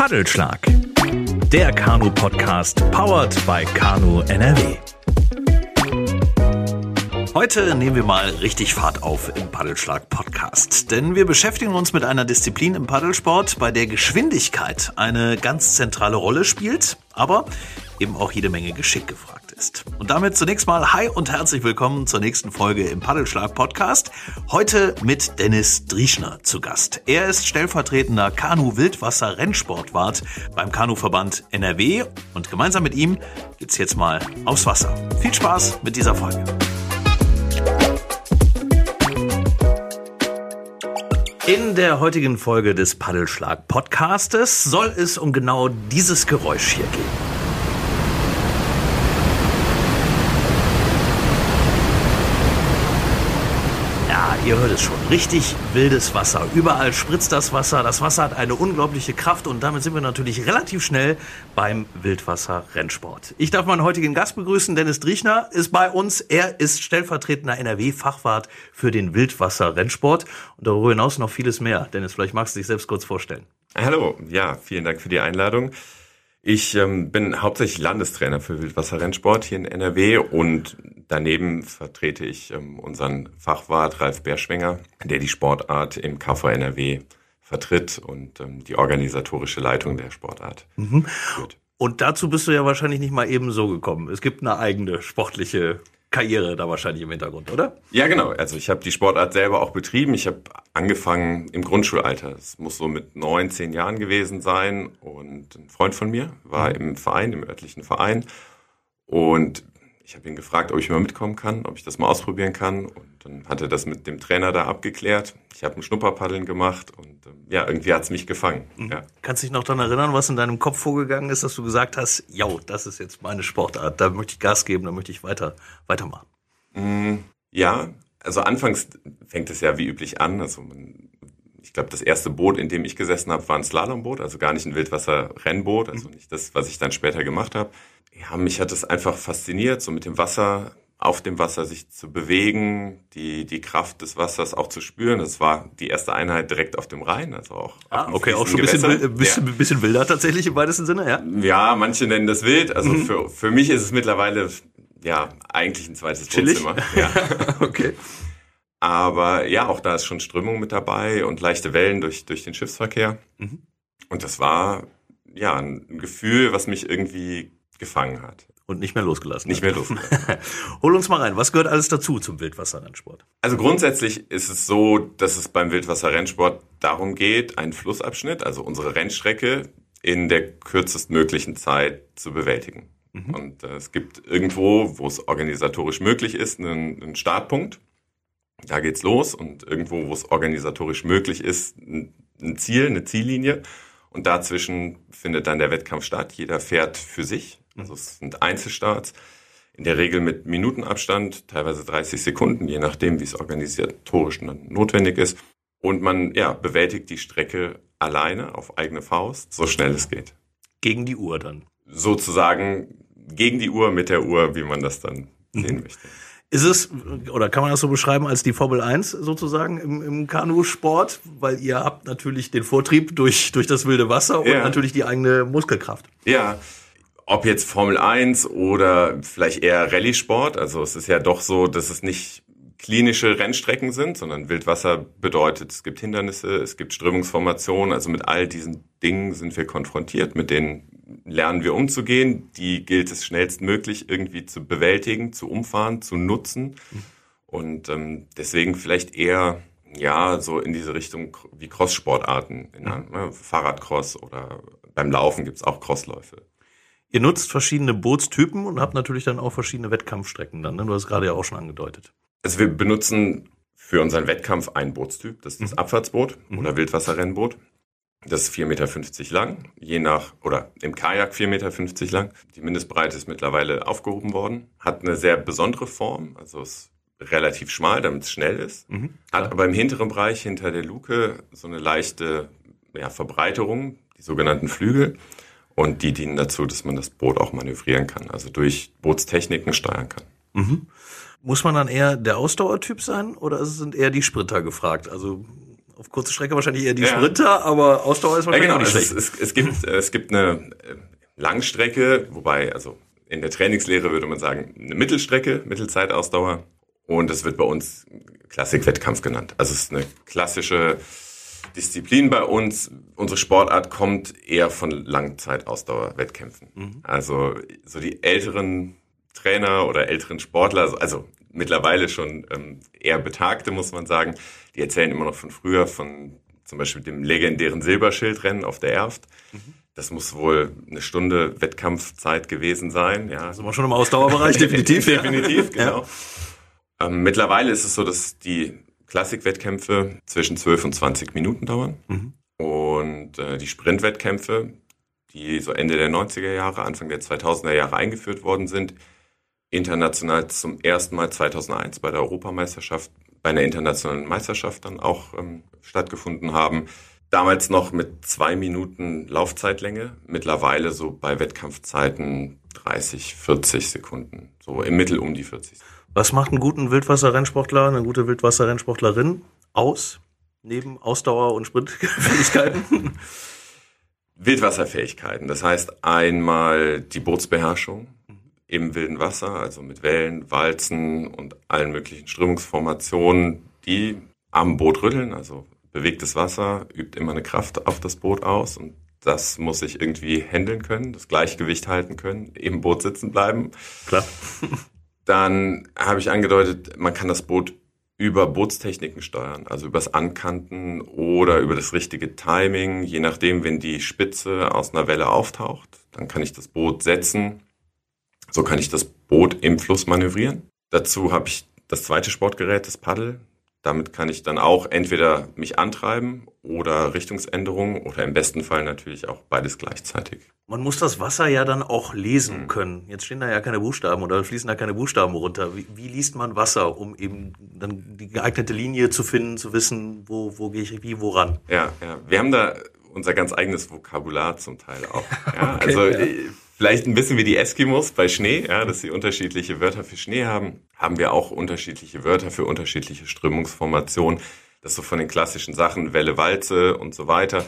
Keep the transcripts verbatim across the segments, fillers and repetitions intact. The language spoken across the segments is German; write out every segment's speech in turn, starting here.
Paddelschlag, der Kanu-Podcast powered by Kanu N R W. Heute nehmen wir mal richtig Fahrt auf im Paddelschlag-Podcast, denn wir beschäftigen uns mit einer Disziplin im Paddelsport, bei der Geschwindigkeit eine ganz zentrale Rolle spielt, aber eben auch jede Menge Geschick gefragt ist. Und damit zunächst mal hi und herzlich willkommen zur nächsten Folge im Paddelschlag-Podcast. Heute mit Dennis Drieschner zu Gast. Er ist stellvertretender Kanu-Wildwasser-Rennsportwart beim Kanuverband N R W und gemeinsam mit ihm geht's jetzt mal aufs Wasser. Viel Spaß mit dieser Folge. In der heutigen Folge des Paddelschlag-Podcastes soll es um genau dieses Geräusch hier gehen. Ja, ihr hört es schon. Richtig wildes Wasser. Überall spritzt das Wasser. Das Wasser hat eine unglaubliche Kraft und damit sind wir natürlich relativ schnell beim Wildwasser-Rennsport. Ich darf meinen heutigen Gast begrüßen. Dennis Drieschner ist bei uns. Er ist stellvertretender N R W-Fachwart für den Wildwasser-Rennsport und darüber hinaus noch vieles mehr. Dennis, vielleicht magst du dich selbst kurz vorstellen. Hallo, ja, vielen Dank für die Einladung. Ich ähm, bin hauptsächlich Landestrainer für Wildwasser-Rennsport hier in N R W und daneben vertrete ich ähm, unseren Fachwart Ralf Berschwenger, der die Sportart im K V N R W vertritt und ähm, die organisatorische Leitung der Sportart Mhm. führt. Und dazu bist du ja wahrscheinlich nicht mal eben so gekommen. Es gibt eine eigene sportliche Karriere da wahrscheinlich im Hintergrund, oder? Ja, genau. Also ich habe die Sportart selber auch betrieben. Ich habe angefangen im Grundschulalter. Es muss so mit neun, zehn Jahren gewesen sein. Und ein Freund von mir war im Verein, im örtlichen Verein. Und ich habe ihn gefragt, ob ich mal mitkommen kann, ob ich das mal ausprobieren kann. Und dann hat er das mit dem Trainer da abgeklärt. Ich habe ein Schnupperpaddeln gemacht und ähm, ja, irgendwie hat's mich gefangen. Mhm. Ja. Kannst du dich noch daran erinnern, was in deinem Kopf vorgegangen ist, dass du gesagt hast, ja, das ist jetzt meine Sportart, da möchte ich Gas geben, da möchte ich weiter weitermachen? Mm, ja, also anfangs fängt es ja wie üblich an. Also man, ich glaube, das erste Boot, in dem ich gesessen habe, war ein Slalomboot, also gar nicht ein Wildwasser-Rennboot, also nicht das, was ich dann später gemacht habe. Ja, mich hat es einfach fasziniert, so mit dem Wasser, auf dem Wasser sich zu bewegen, die die Kraft des Wassers auch zu spüren. Das war die erste Einheit direkt auf dem Rhein, also auch Ah, auf dem okay, auch schon ein fließenden bisschen, Gewässer. bisschen, Ja. bisschen wilder tatsächlich im weitesten Sinne, ja? Ja, manche nennen das wild. Also Mhm. für für mich ist es mittlerweile ja eigentlich ein zweites Chillig? Wohnzimmer. Ja. Okay. Aber ja, auch da ist schon Strömung mit dabei und leichte Wellen durch durch den Schiffsverkehr. Mhm. Und das war ja ein Gefühl, was mich irgendwie gefangen hat. Und nicht mehr losgelassen. Nicht mehr losgelassen. Hol uns mal rein. Was gehört alles dazu zum Wildwasserrennsport? Also grundsätzlich ist es so, dass es beim Wildwasser-Rennsport darum geht, einen Flussabschnitt, also unsere Rennstrecke, in der kürzestmöglichen Zeit zu bewältigen. Mhm. Und äh, es gibt irgendwo, wo es organisatorisch möglich ist, einen, einen Startpunkt. Da geht's los. Und irgendwo, wo es organisatorisch möglich ist, ein, ein Ziel, eine Ziellinie. Und dazwischen findet dann der Wettkampf statt. Jeder fährt für sich. Also es sind Einzelstarts. In der Regel mit Minutenabstand, teilweise dreißig Sekunden, je nachdem, wie es organisatorisch dann notwendig ist. Und man ja, bewältigt die Strecke alleine auf eigene Faust, so schnell es geht. Gegen die Uhr dann. Sozusagen gegen die Uhr, mit der Uhr, wie man das dann mhm. sehen möchte. Ist es, oder kann man das so beschreiben als die Formel eins sozusagen im, im Kanusport? Weil ihr habt natürlich den Vortrieb durch, durch das wilde Wasser und ja. natürlich die eigene Muskelkraft. Ja, ob jetzt Formel eins oder vielleicht eher Rallye-Sport. Also es ist ja doch so, dass es nicht klinische Rennstrecken sind, sondern Wildwasser bedeutet, es gibt Hindernisse, es gibt Strömungsformationen. Also mit all diesen Dingen sind wir konfrontiert, mit denen lernen wir umzugehen. Die gilt es schnellstmöglich irgendwie zu bewältigen, zu umfahren, zu nutzen. Und ähm, deswegen vielleicht eher ja so in diese Richtung wie Cross-Sportarten, in einer, ne, Fahrradcross oder beim Laufen gibt's auch Crossläufe. Ihr nutzt verschiedene Bootstypen und habt natürlich dann auch verschiedene Wettkampfstrecken dann, ne? Du hast es gerade ja auch schon angedeutet. Also wir benutzen für unseren Wettkampf einen Bootstyp, das ist das Abfahrtsboot mhm. oder Wildwasserrennboot. Das ist vier Komma fünfzig Meter lang, je nach, oder im Kajak vier Komma fünfzig Meter lang. Die Mindestbreite ist mittlerweile aufgehoben worden, hat eine sehr besondere Form, also ist relativ schmal, damit es schnell ist. Mhm. Hat aber im hinteren Bereich, hinter der Luke, so eine leichte ja, Verbreiterung, die sogenannten Flügel. Und die dienen dazu, dass man das Boot auch manövrieren kann, also durch Bootstechniken steuern kann. Mhm. Muss man dann eher der Ausdauertyp sein oder sind eher die Sprinter gefragt? Also Auf kurze Strecke wahrscheinlich eher die ja. Sprinter, aber Ausdauer ist wahrscheinlich ja, genau. auch nicht es, schlecht. Es, es, gibt, es gibt eine Langstrecke, wobei, also in der Trainingslehre würde man sagen, eine Mittelstrecke, Mittelzeitausdauer. Und es wird bei uns Klassikwettkampf genannt. Also es ist eine klassische Disziplin bei uns. Unsere Sportart kommt eher von Langzeitausdauerwettkämpfen. Mhm. Also so die älteren Trainer oder älteren Sportler, also mittlerweile schon ähm, eher Betagte, muss man sagen, die erzählen immer noch von früher, von zum Beispiel dem legendären Silberschildrennen auf der Erft. Mhm. Das muss wohl eine Stunde Wettkampfzeit gewesen sein. Ja. Sind wir schon im Ausdauerbereich, definitiv. Definitiv, genau. Ja. Ähm, mittlerweile ist es so, dass die Klassikwettkämpfe zwischen zwölf und zwanzig Minuten dauern. Mhm. Und äh, die Sprintwettkämpfe, die so Ende der neunziger Jahre, Anfang der zweitausender Jahre eingeführt worden sind, international zum ersten Mal zweitausendeins bei der Europameisterschaft, bei einer internationalen Meisterschaft dann auch ähm, stattgefunden haben. Damals noch mit zwei Minuten Laufzeitlänge, mittlerweile so bei Wettkampfzeiten dreißig, vierzig Sekunden, so im Mittel um die vierzig. Was macht einen guten Wildwasserrennsportler, eine gute Wildwasserrennsportlerin aus, neben Ausdauer und Sprintfähigkeiten? Wildwasserfähigkeiten, das heißt einmal die Bootsbeherrschung im wilden Wasser, also mit Wellen, Walzen und allen möglichen Strömungsformationen, die am Boot rütteln, also bewegtes Wasser übt immer eine Kraft auf das Boot aus und das muss ich irgendwie handeln können, das Gleichgewicht halten können, im Boot sitzen bleiben. Klar. Dann habe ich angedeutet, man kann das Boot über Bootstechniken steuern, also übers Ankanten oder über das richtige Timing, je nachdem, wenn die Spitze aus einer Welle auftaucht, dann kann ich das Boot setzen, so kann ich das Boot im Fluss manövrieren. Dazu habe ich das zweite Sportgerät, das Paddel. Damit kann ich dann auch entweder mich antreiben oder Richtungsänderungen oder im besten Fall natürlich auch beides gleichzeitig. Man muss das Wasser ja dann auch lesen können. Jetzt stehen da ja keine Buchstaben oder fließen da keine Buchstaben runter. Wie, wie liest man Wasser, um eben dann die geeignete Linie zu finden, zu wissen, wo, wo gehe ich wie, woran? Ja, ja, wir haben da unser ganz eigenes Vokabular zum Teil auch. Ja, okay, also ja. Vielleicht ein bisschen wie die Eskimos bei Schnee, ja, dass sie unterschiedliche Wörter für Schnee haben, haben wir auch unterschiedliche Wörter für unterschiedliche Strömungsformationen. Das so von den klassischen Sachen, Welle, Walze und so weiter.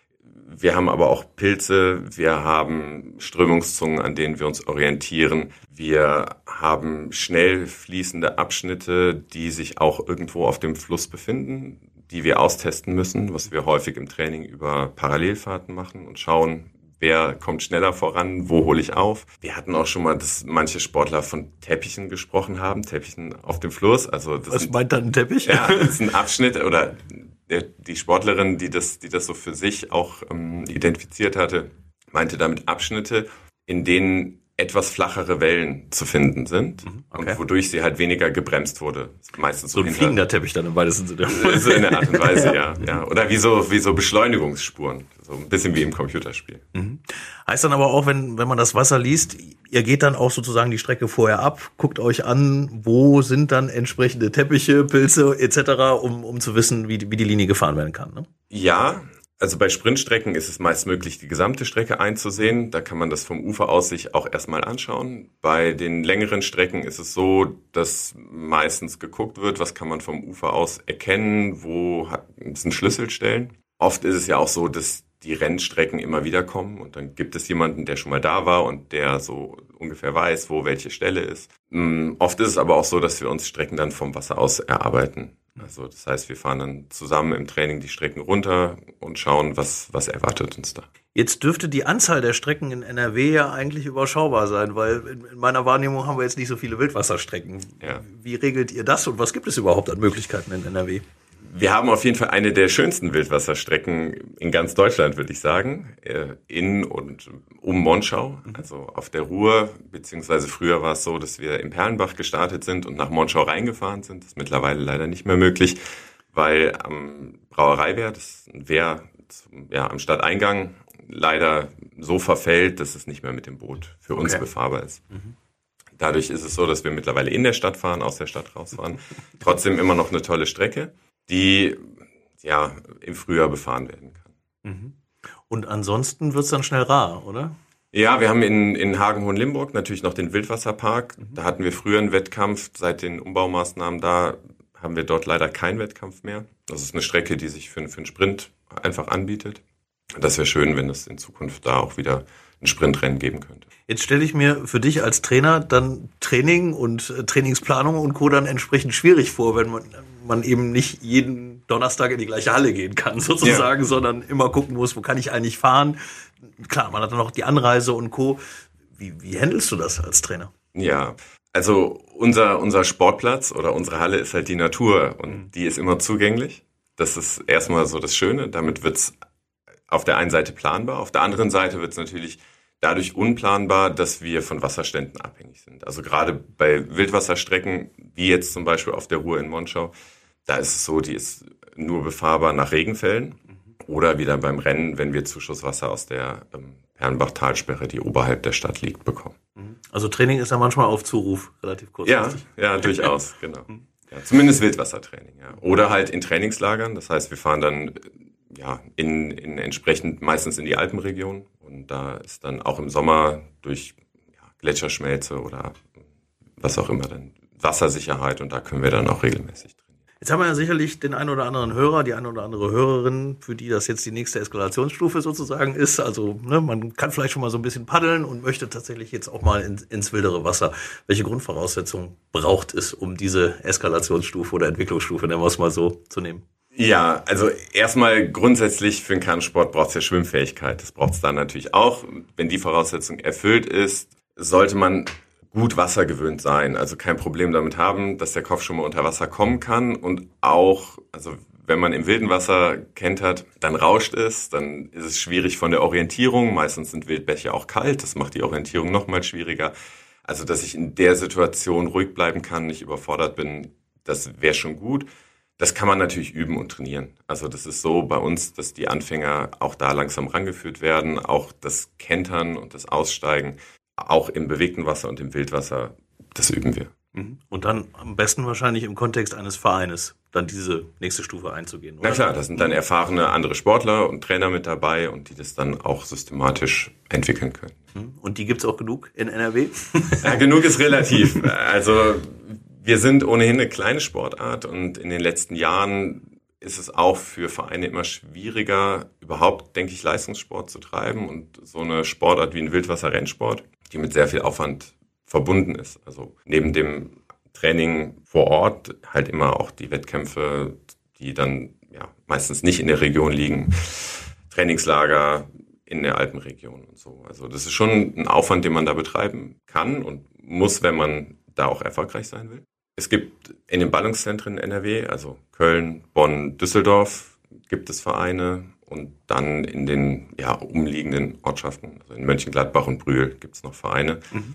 Wir haben aber auch Pilze, wir haben Strömungszungen, an denen wir uns orientieren. Wir haben schnell fließende Abschnitte, die sich auch irgendwo auf dem Fluss befinden, die wir austesten müssen, was wir häufig im Training über Parallelfahrten machen und schauen, wer kommt schneller voran, wo hole ich auf. Wir hatten auch schon mal, dass manche Sportler von Teppichen gesprochen haben, Teppichen auf dem Fluss. Also das Was meint dann ein Teppich? Ja, das ist ein Abschnitt oder der, die Sportlerin, die das, die das so für sich auch ähm, identifiziert hatte, meinte damit Abschnitte, in denen etwas flachere Wellen zu finden sind, okay, und wodurch sie halt weniger gebremst wurde. Meistens so, so ein hinter, fliegender Teppich dann im weitesten Sinne. So in der Art und Weise, ja. ja. Oder wie so, wie so Beschleunigungsspuren. So ein bisschen wie im Computerspiel. Mhm. Heißt dann aber auch, wenn, wenn man das Wasser liest, ihr geht dann auch sozusagen die Strecke vorher ab, guckt euch an, wo sind dann entsprechende Teppiche, Pilze et cetera, um, um zu wissen, wie die, wie die Linie gefahren werden kann, ne? Ja. Also bei Sprintstrecken ist es meist möglich, die gesamte Strecke einzusehen. Da kann man das vom Ufer aus sich auch erstmal anschauen. Bei den längeren Strecken ist es so, dass meistens geguckt wird, was kann man vom Ufer aus erkennen, wo sind Schlüsselstellen. Oft ist es ja auch so, dass die Rennstrecken immer wieder kommen und dann gibt es jemanden, der schon mal da war und der so ungefähr weiß, wo welche Stelle ist. Oft ist es aber auch so, dass wir uns Strecken dann vom Wasser aus erarbeiten. Also das heißt, wir fahren dann zusammen im Training die Strecken runter und schauen, was, was erwartet uns da. Jetzt dürfte die Anzahl der Strecken in N R W ja eigentlich überschaubar sein, weil in, in meiner Wahrnehmung haben wir jetzt nicht so viele Wildwasserstrecken. Ja. Wie regelt ihr das und was gibt es überhaupt an Möglichkeiten in N R W? Wir haben auf jeden Fall eine der schönsten Wildwasserstrecken in ganz Deutschland, würde ich sagen, in und um Monschau, also auf der Ruhr, beziehungsweise früher war es so, dass wir im Perlenbach gestartet sind und nach Monschau reingefahren sind. Das ist mittlerweile leider nicht mehr möglich, weil am Brauereiwehr, das ist ein Wehr ja, am Stadteingang, leider so verfällt, dass es nicht mehr mit dem Boot für uns okay. befahrbar ist. Mhm. Dadurch ist es so, dass wir mittlerweile in der Stadt fahren, aus der Stadt rausfahren. Trotzdem immer noch eine tolle Strecke, die ja im Frühjahr befahren werden kann. Und ansonsten wird's dann schnell rar, oder? Ja, wir haben in, in Hagen-Hohenlimburg natürlich noch den Wildwasserpark. Mhm. Da hatten wir früher einen Wettkampf. Seit den Umbaumaßnahmen da haben wir dort leider keinen Wettkampf mehr. Das ist eine Strecke, die sich für, für einen Sprint einfach anbietet. Das wäre schön, wenn es in Zukunft da auch wieder ein Sprintrennen geben könnte. Jetzt stelle ich mir für dich als Trainer dann Training und Trainingsplanung und Co. dann entsprechend schwierig vor, wenn man, man eben nicht jeden Donnerstag in die gleiche Halle gehen kann sozusagen, ja. sondern immer gucken muss, wo kann ich eigentlich fahren. Klar, man hat dann auch die Anreise und Co. Wie, wie handelst du das als Trainer? Ja, also unser, unser Sportplatz oder unsere Halle ist halt die Natur und die ist immer zugänglich. Das ist erstmal so das Schöne. Damit wird's auf der einen Seite planbar, auf der anderen Seite wird's natürlich dadurch unplanbar, dass wir von Wasserständen abhängig sind. Also gerade bei Wildwasserstrecken, wie jetzt zum Beispiel auf der Ruhr in Monschau, da ist es so, die ist nur befahrbar nach Regenfällen oder wieder beim Rennen, wenn wir Zuschusswasser aus der ähm, Herrenbach-Talsperre, die oberhalb der Stadt liegt, bekommen. Also Training ist ja manchmal auf Zuruf, relativ kurzfristig. Ja, ja, durchaus, genau. Ja, zumindest Wildwassertraining, ja. Oder halt in Trainingslagern, das heißt, wir fahren dann ja in, in entsprechend meistens in die Alpenregion und da ist dann auch im Sommer durch ja, Gletscherschmelze oder was auch immer dann Wassersicherheit und da können wir dann auch regelmäßig trainieren. Jetzt haben wir ja sicherlich den einen oder anderen Hörer, die eine oder andere Hörerin, für die das jetzt die nächste Eskalationsstufe sozusagen ist. Also ne, man kann vielleicht schon mal so ein bisschen paddeln und möchte tatsächlich jetzt auch mal in, ins wildere Wasser. Welche Grundvoraussetzungen braucht es, um diese Eskalationsstufe oder Entwicklungsstufe, nennen wir es mal so, zu nehmen? Ja, also erstmal grundsätzlich für den Kanusport braucht es ja Schwimmfähigkeit. Das braucht es dann natürlich auch. Wenn die Voraussetzung erfüllt ist, sollte man gut wassergewöhnt sein, also kein Problem damit haben, dass der Kopf schon mal unter Wasser kommen kann und auch, also wenn man im wilden Wasser kentert, dann rauscht es, dann ist es schwierig von der Orientierung, meistens sind Wildbäche auch kalt, das macht die Orientierung noch mal schwieriger. Also dass ich in der Situation ruhig bleiben kann, nicht überfordert bin, das wäre schon gut. Das kann man natürlich üben und trainieren. Also das ist so bei uns, dass die Anfänger auch da langsam rangeführt werden, auch das Kentern und das Aussteigen, auch im bewegten Wasser und im Wildwasser, das üben wir. Und dann am besten wahrscheinlich im Kontext eines Vereines, dann diese nächste Stufe einzugehen, oder? Na klar, da sind dann erfahrene andere Sportler und Trainer mit dabei und die das dann auch systematisch entwickeln können. Und die gibt's auch genug in N R W? Ja, genug ist relativ. Also wir sind ohnehin eine kleine Sportart und in den letzten Jahren ist es auch für Vereine immer schwieriger, überhaupt, denke ich, Leistungssport zu treiben und so eine Sportart wie ein Wildwasser-Rennsport, die mit sehr viel Aufwand verbunden ist. Also neben dem Training vor Ort halt immer auch die Wettkämpfe, die dann ja meistens nicht in der Region liegen, Trainingslager in der Alpenregion und so. Also das ist schon ein Aufwand, den man da betreiben kann und muss, wenn man da auch erfolgreich sein will. Es gibt in den Ballungszentren in N R W, also Köln, Bonn, Düsseldorf, gibt es Vereine und dann in den ja, umliegenden Ortschaften, also in Mönchengladbach und Brühl gibt es noch Vereine. Mhm.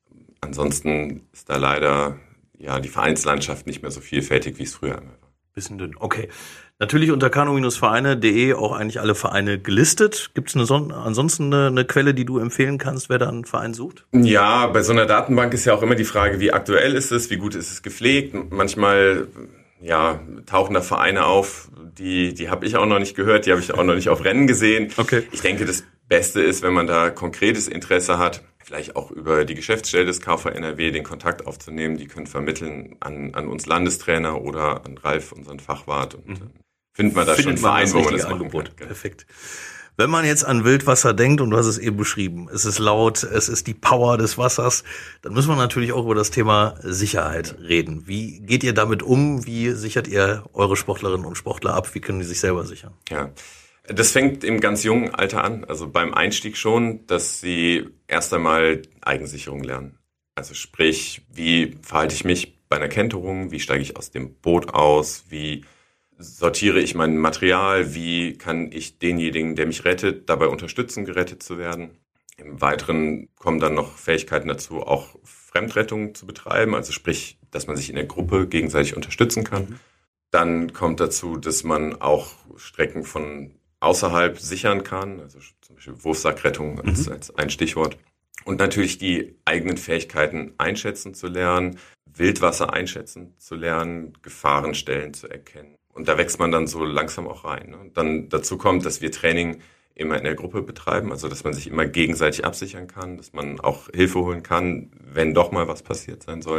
Ansonsten ist da leider ja die Vereinslandschaft nicht mehr so vielfältig, wie es früher einmal war. Bisschen dünn, okay. Natürlich unter kanu Vereine punkt de auch eigentlich alle Vereine gelistet. Gibt es eine Son- ansonsten eine, eine Quelle, die du empfehlen kannst, wer da einen Verein sucht? Ja, bei so einer Datenbank ist ja auch immer die Frage, wie aktuell ist es, wie gut ist es gepflegt. Manchmal ja, tauchen da Vereine auf, die die habe ich auch noch nicht gehört, die habe ich auch noch nicht auf Rennen gesehen. Okay. Ich denke, das Beste ist, wenn man da konkretes Interesse hat, vielleicht auch über die Geschäftsstelle des K V N R W den Kontakt aufzunehmen. Die können vermitteln an, an uns Landestrainer oder an Ralf, unseren Fachwart. Und mhm. findet man da findet schon einen Verein, wo man das machen Angebot kann. Perfekt. Wenn man jetzt an Wildwasser denkt, und du hast es eben beschrieben, es ist laut, es ist die Power des Wassers, dann müssen wir natürlich auch über das Thema Sicherheit reden. Wie geht ihr damit um? Wie sichert ihr eure Sportlerinnen und Sportler ab? Wie können die sich selber sichern? Ja, das fängt im ganz jungen Alter an, also beim Einstieg schon, dass sie erst einmal Eigensicherung lernen. Also sprich, wie verhalte ich mich bei einer Kenterung? Wie steige ich aus dem Boot aus? Wie sortiere ich mein Material? Wie kann ich denjenigen, der mich rettet, dabei unterstützen, gerettet zu werden? Im Weiteren kommen dann noch Fähigkeiten dazu, auch Fremdrettung zu betreiben, also sprich, dass man sich in der Gruppe gegenseitig unterstützen kann. Mhm. Dann kommt dazu, dass man auch Strecken von außerhalb sichern kann, also zum Beispiel Wurfsackrettung als, mhm. als ein Stichwort. Und natürlich die eigenen Fähigkeiten einschätzen zu lernen, Wildwasser einschätzen zu lernen, Gefahrenstellen zu erkennen. Und da wächst man dann so langsam auch rein. Ne? Dann dazu kommt, dass wir Training immer in der Gruppe betreiben, also dass man sich immer gegenseitig absichern kann, dass man auch Hilfe holen kann, wenn doch mal was passiert sein sollte.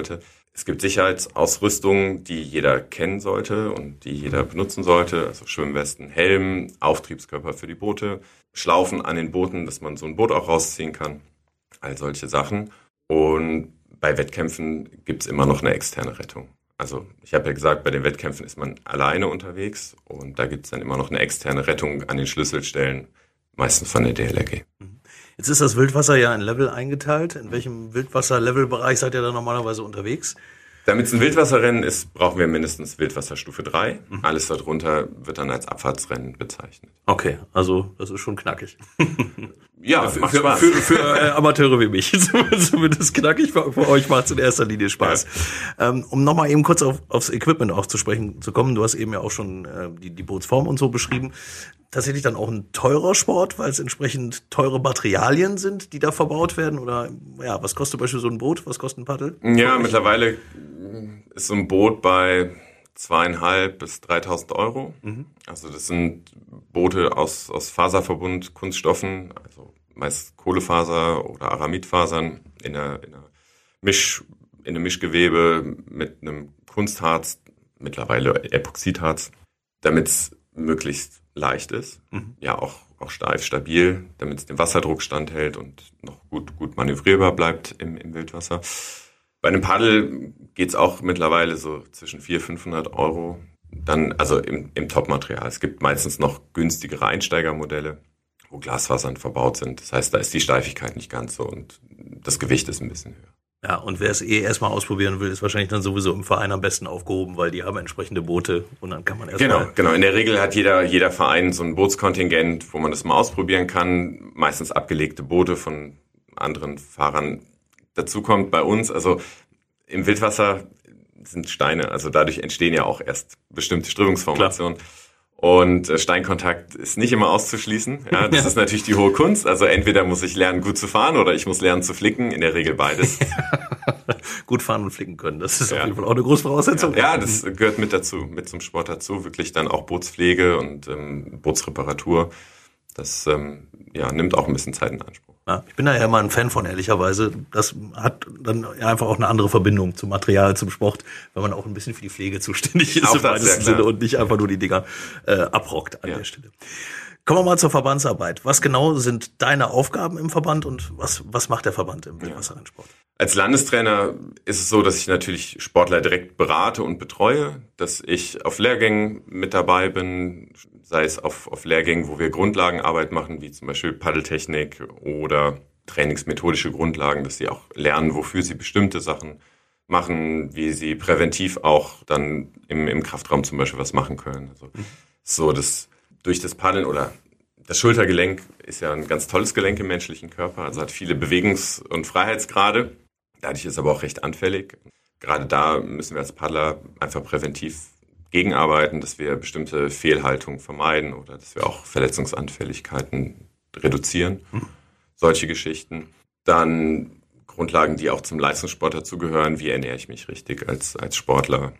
Es gibt Sicherheitsausrüstung, die jeder kennen sollte und die jeder benutzen sollte. Also Schwimmwesten, Helm, Auftriebskörper für die Boote, Schlaufen an den Booten, dass man so ein Boot auch rausziehen kann. All solche Sachen. Und bei Wettkämpfen gibt's immer noch eine externe Rettung. Also ich habe ja gesagt, bei den Wettkämpfen ist man alleine unterwegs und da gibt's dann immer noch eine externe Rettung an den Schlüsselstellen, meistens von der D L R G. Jetzt ist das Wildwasser ja in Level eingeteilt. In welchem Wildwasser-Level-Bereich seid ihr da normalerweise unterwegs? Damit es ein Wildwasserrennen ist, brauchen wir mindestens Wildwasserstufe drei. Mhm. Alles darunter wird dann als Abfahrtsrennen bezeichnet. Okay, also das ist schon knackig. Ja, für, macht für, Spaß. Für, für äh, Amateure wie mich. Zumindest knackig. Für, für euch macht es in erster Linie Spaß. Ja. Ähm, um nochmal eben kurz auf, aufs Equipment auch zu sprechen zu kommen. Du hast eben ja auch schon äh, die, die Bootsform und so beschrieben. Tatsächlich dann auch ein teurer Sport, weil es entsprechend teure Materialien sind, die da verbaut werden? Oder ja, was kostet zum Beispiel so ein Boot? Was kostet ein Paddel? Ja, mittlerweile ist so ein Boot bei zweieinhalb bis dreitausend Euro. Mhm. Also das sind Boote aus, aus Faserverbund, Kunststoffen, also meist Kohlefaser oder Aramidfasern in einer, in einer Misch, in einem Mischgewebe mit einem Kunstharz, mittlerweile Epoxidharz, damit es möglichst leicht ist, mhm. ja auch, auch steif, stabil, damit es dem Wasserdruck standhält und noch gut, gut manövrierbar bleibt im, im Wildwasser. Bei einem Paddel geht's auch mittlerweile so zwischen vierhundert, fünfhundert Euro, dann also im, im Top-Material. Es gibt meistens noch günstigere Einsteigermodelle, wo Glasfasern verbaut sind. Das heißt, da ist die Steifigkeit nicht ganz so und das Gewicht ist ein bisschen höher. Ja, und wer es eh erstmal ausprobieren will, ist wahrscheinlich dann sowieso im Verein am besten aufgehoben, weil die haben entsprechende Boote und dann kann man erstmal... Genau, genau. In der Regel hat jeder, jeder Verein so ein Bootskontingent, wo man das mal ausprobieren kann. Meistens abgelegte Boote von anderen Fahrern. Dazu kommt bei uns, also im Wildwasser sind Steine, also dadurch entstehen ja auch erst bestimmte Strömungsformationen. Klar. Und äh, Steinkontakt ist nicht immer auszuschließen. Ja, das ja. ist natürlich die hohe Kunst. Also entweder muss ich lernen, gut zu fahren oder ich muss lernen zu flicken. In der Regel beides. Gut fahren und flicken können, das ist ja. auf jeden Fall auch eine große Voraussetzung. Ja, ja, das gehört mit dazu, mit zum Sport dazu. Wirklich dann auch Bootspflege und ähm, Bootsreparatur. Das ähm, ja, nimmt auch ein bisschen Zeit in Anspruch. Ja, ich bin da ja immer ein Fan von, ehrlicherweise. Das hat dann einfach auch eine andere Verbindung zum Material, zum Sport, wenn man auch ein bisschen für die Pflege zuständig ist, im weitesten Sinne und nicht einfach nur die Dinger äh, abrockt an ja. der Stelle. Kommen wir mal zur Verbandsarbeit. Was genau sind deine Aufgaben im Verband und was, was macht der Verband im Wildwasserrennsport? Ja. Als Landestrainer ist es so, dass ich natürlich Sportler direkt berate und betreue, dass ich auf Lehrgängen mit dabei bin, sei es auf, auf Lehrgängen, wo wir Grundlagenarbeit machen, wie zum Beispiel Paddeltechnik oder trainingsmethodische Grundlagen, dass sie auch lernen, wofür sie bestimmte Sachen machen, wie sie präventiv auch dann im, im Kraftraum zum Beispiel was machen können. Also mhm. so, dass durch das Paddeln oder das Schultergelenk ist ja ein ganz tolles Gelenk im menschlichen Körper, also hat viele Bewegungs- und Freiheitsgrade. Dadurch ist aber auch recht anfällig. Gerade da müssen wir als Paddler einfach präventiv gegenarbeiten, dass wir bestimmte Fehlhaltungen vermeiden oder dass wir auch Verletzungsanfälligkeiten reduzieren. Hm. Solche Geschichten. Dann Grundlagen, die auch zum Leistungssport dazugehören. Wie ernähre ich mich richtig als, als Sportler?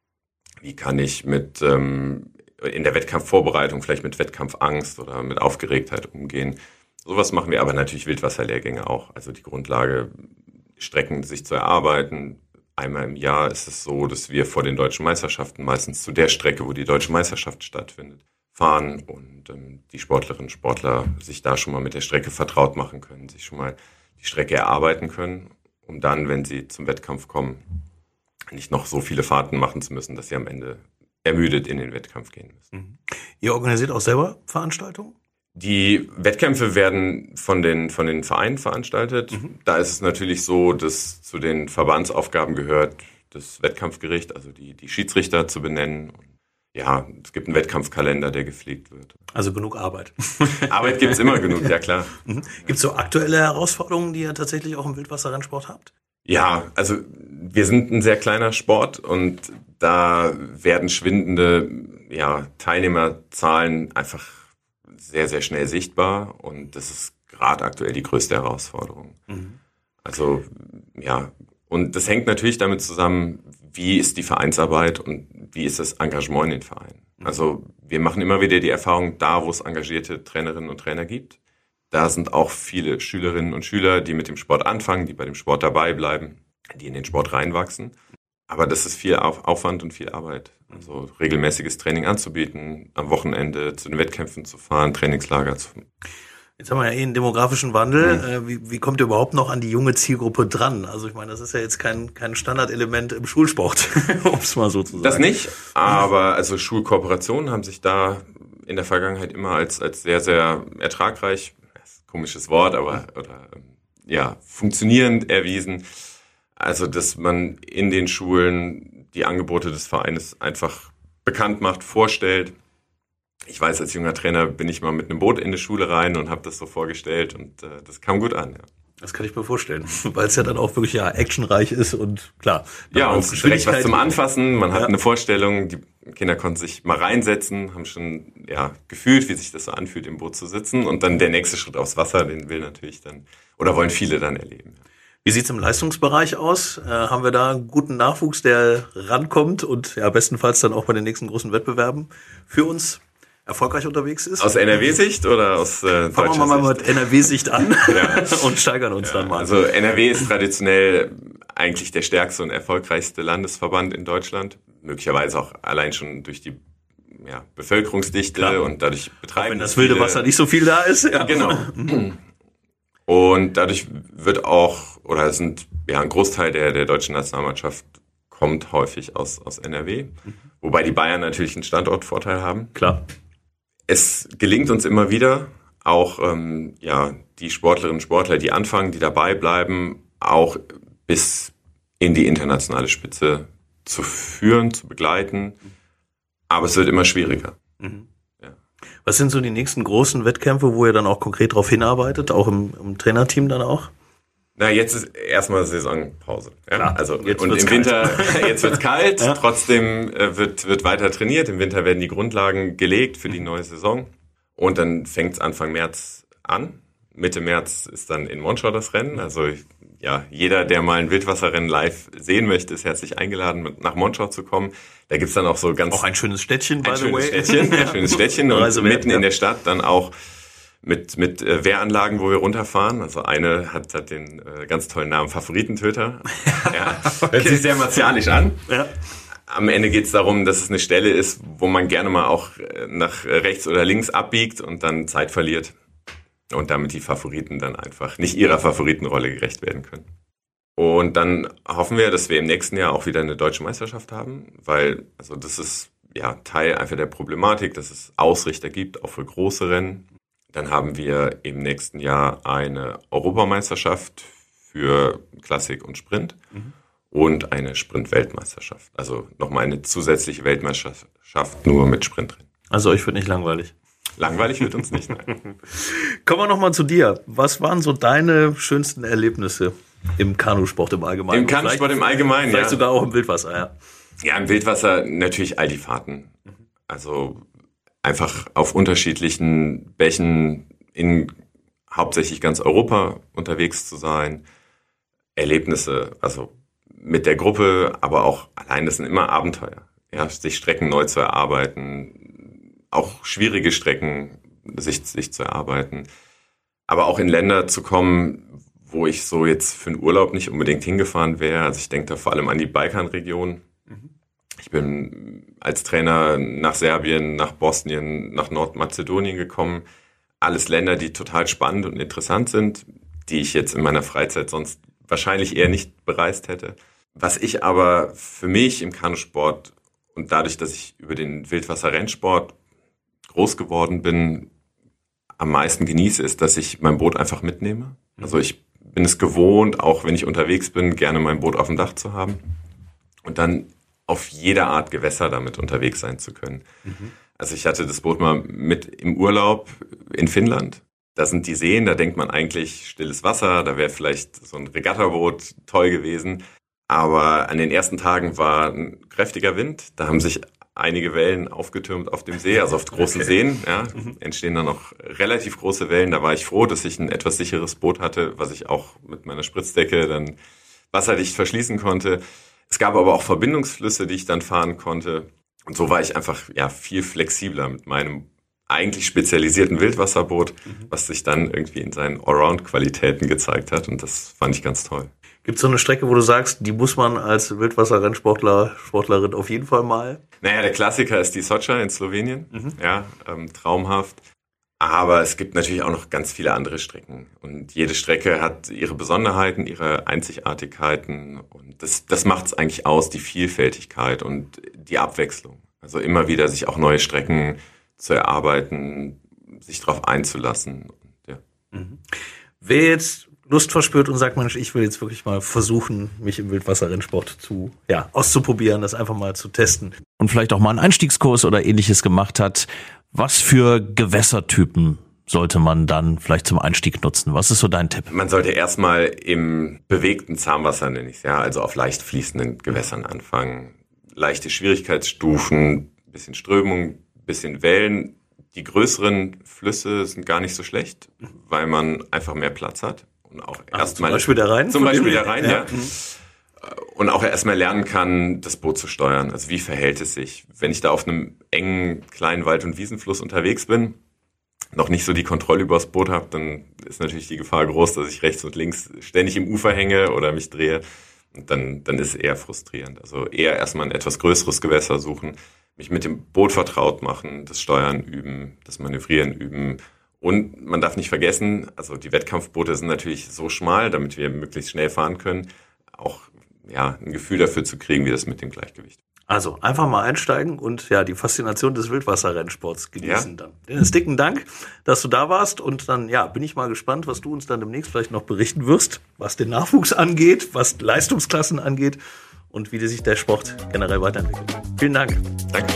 Wie kann ich mit ähm, in der Wettkampfvorbereitung vielleicht mit Wettkampfangst oder mit Aufgeregtheit umgehen? Sowas machen wir aber natürlich Wildwasserlehrgänge auch. Also die Grundlage, Strecken sich zu erarbeiten. Einmal im Jahr ist es so, dass wir vor den deutschen Meisterschaften meistens zu der Strecke, wo die deutsche Meisterschaft stattfindet, fahren und ähm, die Sportlerinnen und Sportler sich da schon mal mit der Strecke vertraut machen können, sich schon mal die Strecke erarbeiten können, um dann, wenn sie zum Wettkampf kommen, nicht noch so viele Fahrten machen zu müssen, dass sie am Ende ermüdet in den Wettkampf gehen müssen. Mhm. Ihr organisiert auch selber Veranstaltungen? Die Wettkämpfe werden von den, von den Vereinen veranstaltet. Mhm. Da ist es natürlich so, dass zu den Verbandsaufgaben gehört, das Wettkampfgericht, also die, die Schiedsrichter zu benennen. Und ja, es gibt einen Wettkampfkalender, der gepflegt wird. Also genug Arbeit. Arbeit gibt's immer genug, ja klar. Mhm. Gibt es so aktuelle Herausforderungen, die ihr tatsächlich auch im Wildwasserrennsport habt? Ja, also wir sind ein sehr kleiner Sport und da werden schwindende ja, Teilnehmerzahlen einfach sehr, sehr schnell sichtbar und das ist gerade aktuell die größte Herausforderung. Mhm. Also ja, und das hängt natürlich damit zusammen, wie ist die Vereinsarbeit und wie ist das Engagement in den Vereinen. Mhm. Also wir machen immer wieder die Erfahrung, da wo es engagierte Trainerinnen und Trainer gibt, da sind auch viele Schülerinnen und Schüler, die mit dem Sport anfangen, die bei dem Sport dabei bleiben, die in den Sport reinwachsen. Aber das ist viel Aufwand und viel Arbeit. Also regelmäßiges Training anzubieten, am Wochenende zu den Wettkämpfen zu fahren, Trainingslager zu fahren. Jetzt haben wir ja eh einen demografischen Wandel. Mhm. Wie, wie kommt ihr überhaupt noch an die junge Zielgruppe dran? Also ich meine, das ist ja jetzt kein, kein Standardelement im Schulsport, um es mal so zu sagen. Das nicht, aber also Schulkooperationen haben sich da in der Vergangenheit immer als, als sehr, sehr ertragreich, komisches Wort, aber oder ja, funktionierend erwiesen. Also, dass man in den Schulen die Angebote des Vereines einfach bekannt macht, vorstellt. Ich weiß, als junger Trainer bin ich mal mit einem Boot in eine Schule rein und habe das so vorgestellt und äh, das kam gut an. Ja. Das kann ich mir vorstellen, weil es ja dann auch wirklich ja actionreich ist und klar. Ja, und es ist direkt was zum Anfassen. Man hat ja eine Vorstellung, die Kinder konnten sich mal reinsetzen, haben schon ja gefühlt, wie sich das so anfühlt, im Boot zu sitzen. Und dann der nächste Schritt aufs Wasser, den will natürlich dann, oder wollen viele dann erleben. Wie sieht's im Leistungsbereich aus? Äh, haben wir da einen guten Nachwuchs, der rankommt und ja bestenfalls dann auch bei den nächsten großen Wettbewerben für uns erfolgreich unterwegs ist? Aus N R W-Sicht oder aus äh, deutscher Fangen wir mal Sicht? mit N R W-Sicht an ja. und steigern uns ja, dann mal. Also N R W ist traditionell eigentlich der stärkste und erfolgreichste Landesverband in Deutschland. Möglicherweise auch allein schon durch die ja, Bevölkerungsdichte Klar. und dadurch betreiben. Auch wenn das wilde Wasser nicht so viel da ist. Ja. Genau. Und dadurch wird auch, oder sind ja ein Großteil der, der deutschen Nationalmannschaft kommt häufig aus, aus N R W. Mhm. Wobei die Bayern natürlich einen Standortvorteil haben. Klar. Es gelingt uns immer wieder, auch ähm, ja die Sportlerinnen und Sportler, die anfangen, die dabei bleiben, auch bis in die internationale Spitze zu führen, zu begleiten. Aber es wird immer schwieriger. Mhm. Ja. Was sind so die nächsten großen Wettkämpfe, wo ihr dann auch konkret darauf hinarbeitet, auch im, im Trainerteam dann auch? Na, jetzt ist erstmal Saisonpause. Ja? Klar, also jetzt und im kalt. Winter jetzt wird's kalt. Ja. Trotzdem äh, wird wird weiter trainiert. Im Winter werden die Grundlagen gelegt für die neue Saison und dann fängt's Anfang März an. Mitte März ist dann in Monschau das Rennen. Also ja, jeder, der mal ein Wildwasserrennen live sehen möchte, ist herzlich eingeladen, mit nach Monschau zu kommen. Da gibt's dann auch so ganz auch ein schönes Städtchen, by ein the schönes way. Städtchen, ein schönes Städtchen und mitten in der Stadt dann auch mit mit äh, Wehranlagen, wo wir runterfahren. Also eine hat hat den äh, ganz tollen Namen Favoritentöter. Ja, okay. Hört sich sehr martialisch an. Ja. Am Ende geht es darum, dass es eine Stelle ist, wo man gerne mal auch nach rechts oder links abbiegt und dann Zeit verliert. Und damit die Favoriten dann einfach nicht ihrer Favoritenrolle gerecht werden können. Und dann hoffen wir, dass wir im nächsten Jahr auch wieder eine deutsche Meisterschaft haben, weil also das ist ja Teil einfach der Problematik, dass es Ausrichter gibt, auch für große Rennen. Dann haben wir im nächsten Jahr eine Europameisterschaft für Klassik und Sprint mhm. und eine Sprint-Weltmeisterschaft. Also nochmal eine zusätzliche Weltmeisterschaft nur mit Sprintrennen. Also euch wird nicht langweilig. Langweilig wird uns nicht, nein. Kommen wir nochmal zu dir. Was waren so deine schönsten Erlebnisse im Kanusport im Allgemeinen? Im Kanusport im Allgemeinen, vielleicht ja. sogar auch im Wildwasser, ja. Ja, im Wildwasser natürlich all die Fahrten. Also einfach auf unterschiedlichen Bächen in hauptsächlich ganz Europa unterwegs zu sein. Erlebnisse, also mit der Gruppe, aber auch allein, das sind immer Abenteuer. Ja, sich Strecken neu zu erarbeiten, auch schwierige Strecken sich, sich zu erarbeiten. Aber auch in Länder zu kommen, wo ich so jetzt für einen Urlaub nicht unbedingt hingefahren wäre. Also ich denke da vor allem an die Balkanregion. Mhm. Ich bin als Trainer nach Serbien, nach Bosnien, nach Nordmazedonien gekommen. Alles Länder, die total spannend und interessant sind, die ich jetzt in meiner Freizeit sonst wahrscheinlich eher nicht bereist hätte. Was ich aber für mich im Kanusport und dadurch, dass ich über den Wildwasser-Rennsport groß geworden bin, am meisten genieße, ist, dass ich mein Boot einfach mitnehme. Also ich bin es gewohnt, auch wenn ich unterwegs bin, gerne mein Boot auf dem Dach zu haben und dann auf jede Art Gewässer damit unterwegs sein zu können. Mhm. Also ich hatte das Boot mal mit im Urlaub in Finnland. Da sind die Seen, da denkt man eigentlich stilles Wasser, da wäre vielleicht so ein Regattaboot toll gewesen. Aber an den ersten Tagen war ein kräftiger Wind, da haben sich einige Wellen aufgetürmt auf dem See, also auf großen okay. Seen, ja, entstehen dann noch relativ große Wellen. Da war ich froh, dass ich ein etwas sicheres Boot hatte, was ich auch mit meiner Spritzdecke dann wasserdicht verschließen konnte. Es gab aber auch Verbindungsflüsse, die ich dann fahren konnte. Und so war ich einfach ja viel flexibler mit meinem eigentlich spezialisierten Wildwasserboot, mhm. was sich dann irgendwie in seinen Allround-Qualitäten gezeigt hat. Und das fand ich ganz toll. Gibt es so eine Strecke, wo du sagst, die muss man als Wildwasser-Rennsportler, Sportlerin auf jeden Fall mal? Naja, der Klassiker ist die Socha in Slowenien. Mhm. Ja, ähm, traumhaft. Aber es gibt natürlich auch noch ganz viele andere Strecken. Und jede Strecke hat ihre Besonderheiten, ihre Einzigartigkeiten. Und das, das macht es eigentlich aus, die Vielfältigkeit und die Abwechslung. Also immer wieder sich auch neue Strecken zu erarbeiten, sich darauf einzulassen. Ja. Mhm. Wer jetzt Lust verspürt und sagt, Mensch, ich will jetzt wirklich mal versuchen, mich im Wildwasserrennsport zu, ja, auszuprobieren, das einfach mal zu testen. Und vielleicht auch mal einen Einstiegskurs oder ähnliches gemacht hat. Was für Gewässertypen sollte man dann vielleicht zum Einstieg nutzen? Was ist so dein Tipp? Man sollte erstmal im bewegten Zahnwasser, nenne ich es, ja, also auf leicht fließenden Gewässern anfangen. Leichte Schwierigkeitsstufen, bisschen Strömung, bisschen Wellen. Die größeren Flüsse sind gar nicht so schlecht, weil man einfach mehr Platz hat. Und auch Ach, erstmal zum Beispiel der Rhein? Zum Beispiel der Rhein, ja. ja. Mhm. Und auch erstmal lernen kann, das Boot zu steuern. Also wie verhält es sich? Wenn ich da auf einem engen, kleinen Wald- und Wiesenfluss unterwegs bin, noch nicht so die Kontrolle über das Boot habe, dann ist natürlich die Gefahr groß, dass ich rechts und links ständig im Ufer hänge oder mich drehe. Und dann, dann ist es eher frustrierend. Also eher erstmal ein etwas größeres Gewässer suchen, mich mit dem Boot vertraut machen, das Steuern üben, das Manövrieren üben. Und man darf nicht vergessen, also die Wettkampfboote sind natürlich so schmal, damit wir möglichst schnell fahren können, auch ja, ein Gefühl dafür zu kriegen, wie das mit dem Gleichgewicht. Also einfach mal einsteigen und ja die Faszination des Wildwasserrennsports genießen ja. dann. Dennis, dicken Dank, dass du da warst und dann ja bin ich mal gespannt, was du uns dann demnächst vielleicht noch berichten wirst, was den Nachwuchs angeht, was Leistungsklassen angeht und wie sich der Sport generell weiterentwickelt. Vielen Dank. Danke.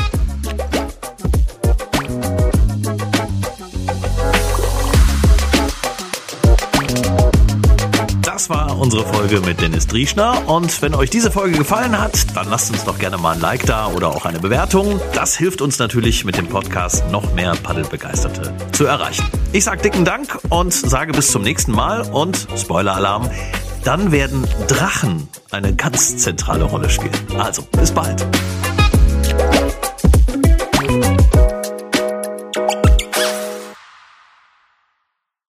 Das war unsere Folge mit Dennis Drieschner und wenn euch diese Folge gefallen hat, dann lasst uns doch gerne mal ein Like da oder auch eine Bewertung. Das hilft uns natürlich mit dem Podcast noch mehr Paddelbegeisterte zu erreichen. Ich sage dicken Dank und sage bis zum nächsten Mal und Spoiler-Alarm, dann werden Drachen eine ganz zentrale Rolle spielen. Also, bis bald.